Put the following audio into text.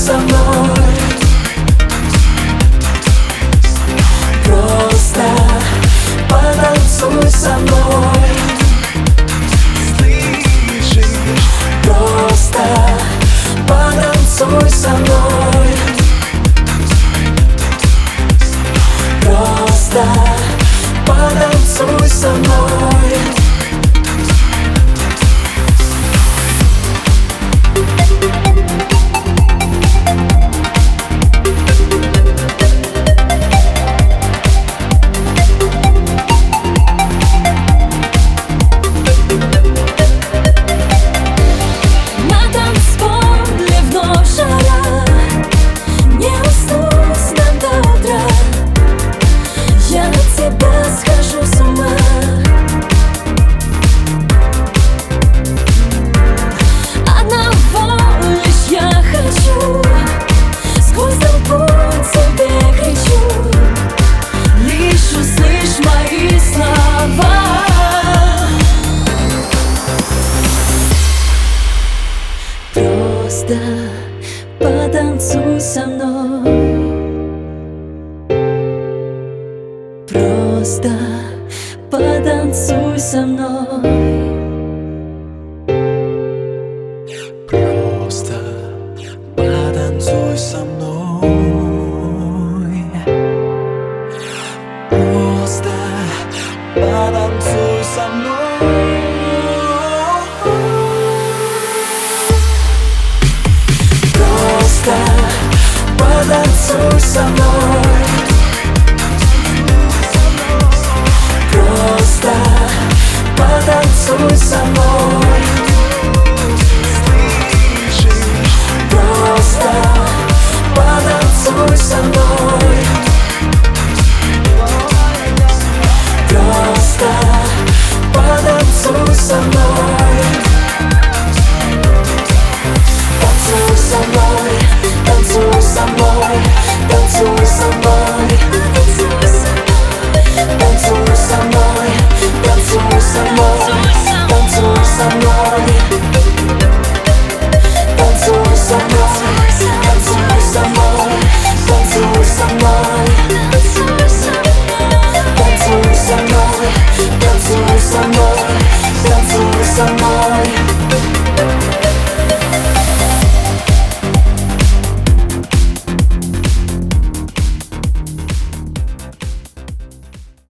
со мной. Просто потанцуй со мной. Слышишь? Просто потанцуй со мной. Просто потанцуй со мной. Просто потанцуй со мной. Просто потанцуй со мной. Просто потанцуй со мной. Просто потанцуй со мной. Просто потанцуй со мной. Просто потанцуй со мной. Просто потанцуй со мной. Просто потанцуй со мной.